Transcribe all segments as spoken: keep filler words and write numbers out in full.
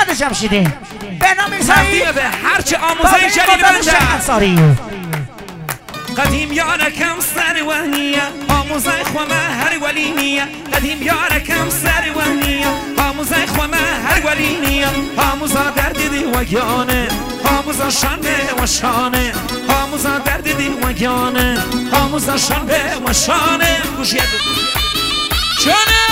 محمد جمشیدی بهنام میرزایی به هرچه آموزه جلیل بنده قدیم یارکم سر وحنیه آموزه خوامه هر ولینیه قدیم یارکم سر وحنیه آموزه خوامه هر ولینیه آموزه درد دی و گیانه آموزه شانه و شانه آموزه درد دی و گیانه آموزه شانه و شانه گوشیت شانه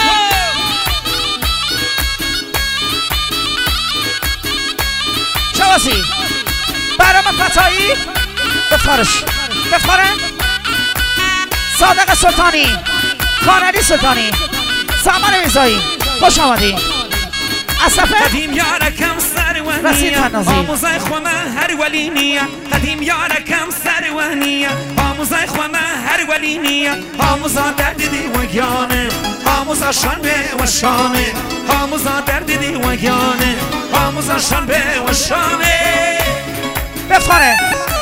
شواسی برام فتایی بفارش بفارم صادق سلطانی خانعلی سلطانی سامان میرزایی خوش آمدی اصفه قدیم یارکم سر وحنیه آموزه خوامه هر ولینیه قدیم یارکم سر وحنیه آموزه خوامه هر ولینیه آموزه درد دی و گیانه آموزه شانه و شانه آموزه درد دی و گیانه آموزه شانه و شانه بفاره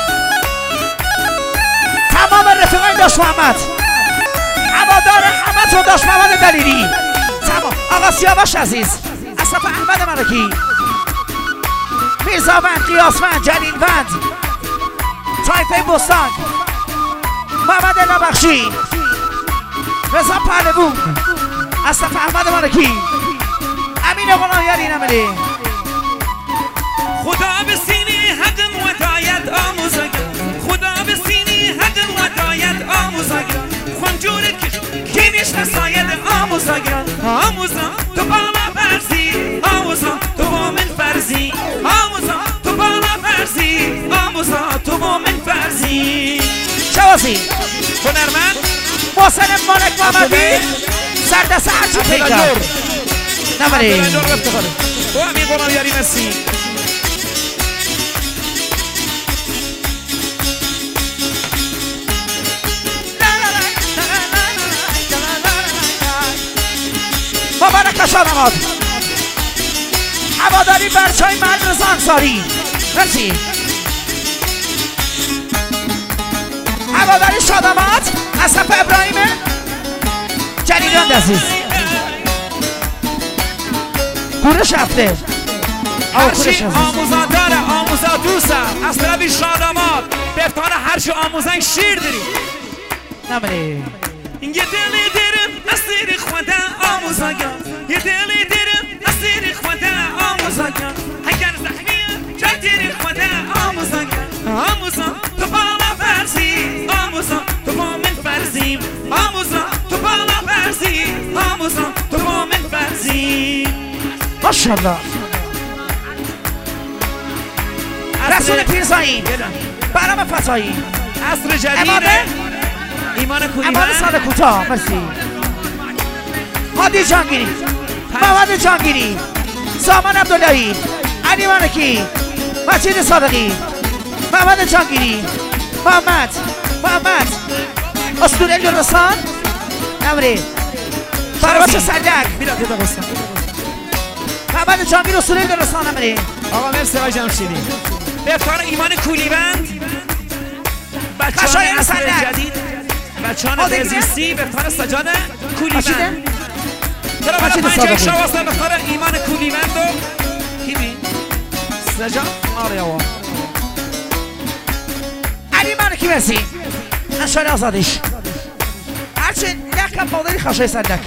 تمام رفیقای داش محمد عوادار همه تو داش محمد دلیری تمام آقا سیاوش عزیز اصف احمد ملکی میرزاوند قیاسوند جلیلوند طایفه بستان محمد نبخشی رضا پهلوون اصف احمد ملکی امین غلام‌یاری نملی خدا به سینه حقم و دایت آموزه خدا به سینه حقم و دایت آموزه خونجور کش کینش نساید آموزه آموزه تو بالا فرزی آموزه تو با من فرزی آموزه تو بالا فرزی آموزه تو با من فرزی شوازی هنرمند محسن مالک محمدی سردست هرچی پیکر نمری تو همین غلام‌یاری مسی مبارک شادماد هواداری برچای مرد رضا انصاری مرسی هواداری شادماد اصف ابراهیم جلیلوند عزیز کورش هفته هرچی آموزا داره آموزا دوسته از طرفی شادماد بفتانه هرچی آموزن شیر داری نمری یه دلی درم اسیر خدا آموزگان یه دلی درم اسیر خدا آموزگان اگر زخمیه چطوری خدا آموزگان آموزا تو بالا فرزی آموزا تو با من فرزیم آموزا تو بالا فرزی آموزا تو با من فرزی ماشاءالله رسول پیرزایی برام فتایی عصر جدیده ایمان کولیوند امان سال کوتاه مرسی هادی جانگیری محمد جانگیری سامان عبداللهی علی مالکی مجید صادقی محمد جانگیری محمد محمد اسطوره لرستان نمری فرواش سردک محمد جانگیری اسطوره لرستان نمری آقا مرسی آقای جمشیدی بفتان ایمان کولیوند بچه‌های عصر جدید بچه‌ان بزیستی به فرق سجاد کولیوند چرا برای پنجه شواسته به فرق ایمان کولیوند و کی بین؟ سجاد آریاوا علی مالکی مرسی انشاء آزادیش هرچه نکم بادری خشای صدک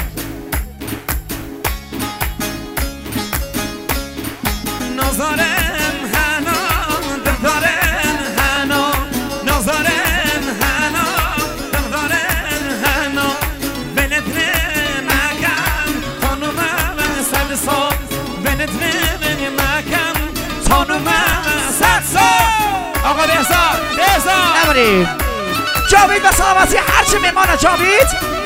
نظرم هنا دلدارم هنا نظرم هنا دلدارم هنا بندر مکم خانومم صد سال بندر مکم خانومم صد سال آقا بهزاد بهزاد نمریم جاوید و سلامتی هرچی میمانه جاوید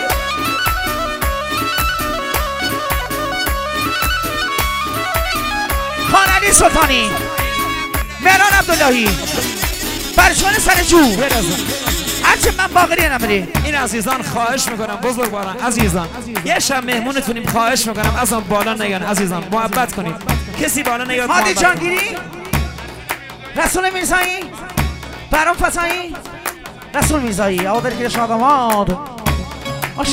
خانعلی سلطانی مهران عبداللهی برشوان سرجو هرچی من باقری نمری این عزیزان خواهش میکنم بزرگواران عزیزان یه شب مهمونتونیم خواهش میکنم از آن بالا نیان عزیزان محبت کنید کسی بالا نیاد هادی جانگیری رسول میرزایی برام فتایی رسول میرزایی آقا در شادماد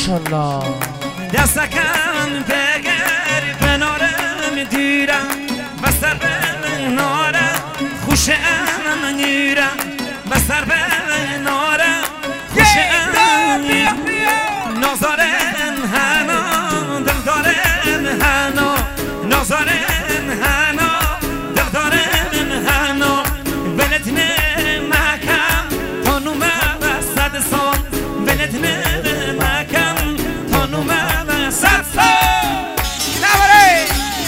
ماشاءالله دستکن بگر کنارم دیرم بسر به ناره خوش ام نیره بسر به ناره خوش ام نازارن هنا دلدارن هنا نازارن هنا دلدارن هنا بلدنه مکم تا نومه صد سال بلدنه مکم تا نومه صد سال نبره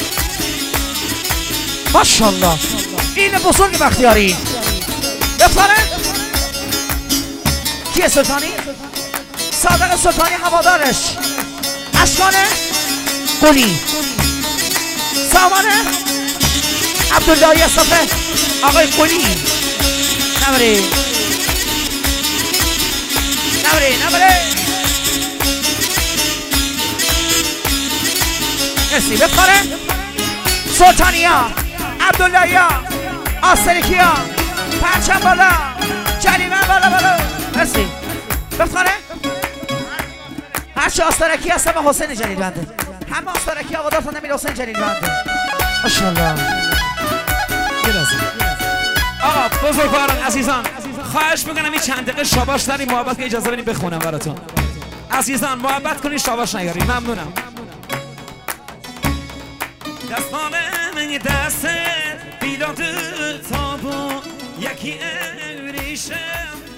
ماشالله این بزرگ بختیاری بفره کیه سلطانی؟ صادق سلطانی هوادارش اشکان قلی سامان عبداللهی اصافه آقای قلی نبره نبره نبره مرسی بفره سلطانی ها عبداللهی ها آسرکی ها پرچم بالا جلیمه بالا بالا مرسی بفره هرچه آستارکی هستم به حسین جلیل بنده همه آستارکی آوادار تا نمیر حسین جلیل بنده ماشاءالله یه لحظه آقا بزرگواران عزیزان خواهش میکنم این چند دقیقه شاباش داریم محبت که اجازه بدین بخونم براتون عزیزان محبت کنین شاباش نیارین ممنونم دستان من دست بیلاد تابو یکی ریشم